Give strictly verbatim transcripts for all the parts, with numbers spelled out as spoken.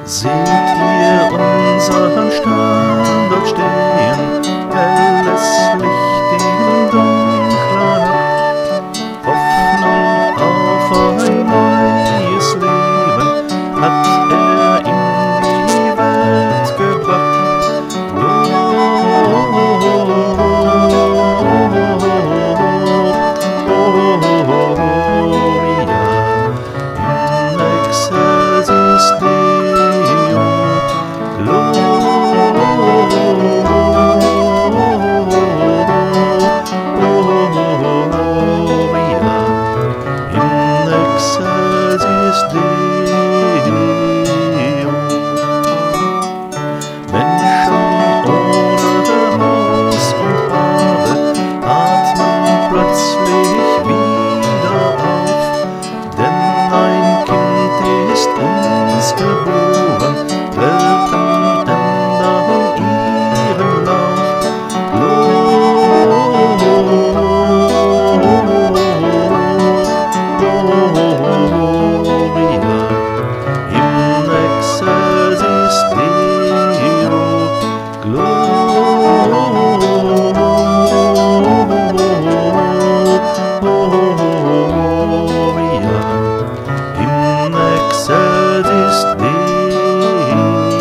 Seht ihr unseren Stern dort stehen, helles Licht in dunkler Nacht. Hoffnung auf ein neues Leben hat er in die Welt gebracht. Gloria in excelsis Deo, Gloria in excelsis Deo. Menschen ohne Haus und Habe atmen plötzlich wieder auf, denn ein Kind ist uns geboren, Welten ändern ihren Lauf. Gloria in excelsis Deo, Gloria in excelsis Deo.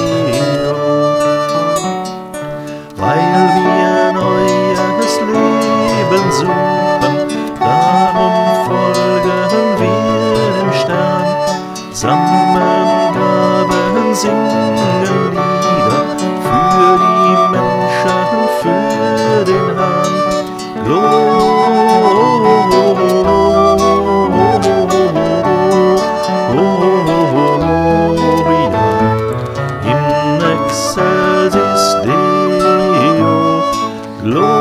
Weil wir neues Leben suchen, darum folgen wir dem Stern, sammeln Gaben, singen Lieder für die Menschen, für den Herrn. Gloria in excelsis Deo, Gloria